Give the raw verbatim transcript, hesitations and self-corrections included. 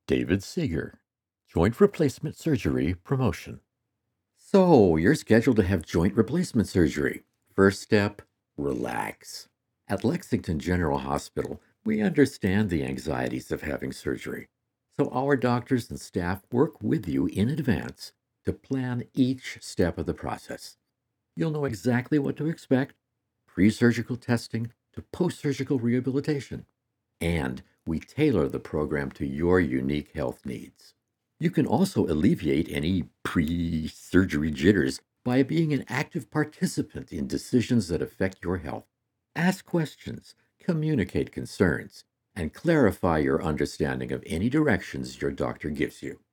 David Seeger, Joint Replacement Surgery Promotion. So, you're scheduled to have joint replacement surgery. First step, relax. At Lexington General Hospital, we understand the anxieties of having surgery. So, our doctors and staff work with you in advance to plan each step of the process. You'll know exactly what to expect, pre-surgical testing to post-surgical rehabilitation. And we tailor the program to your unique health needs. You can also alleviate any pre-surgery jitters by being an active participant in decisions that affect your health. Ask questions, communicate concerns, and clarify your understanding of any directions your doctor gives you.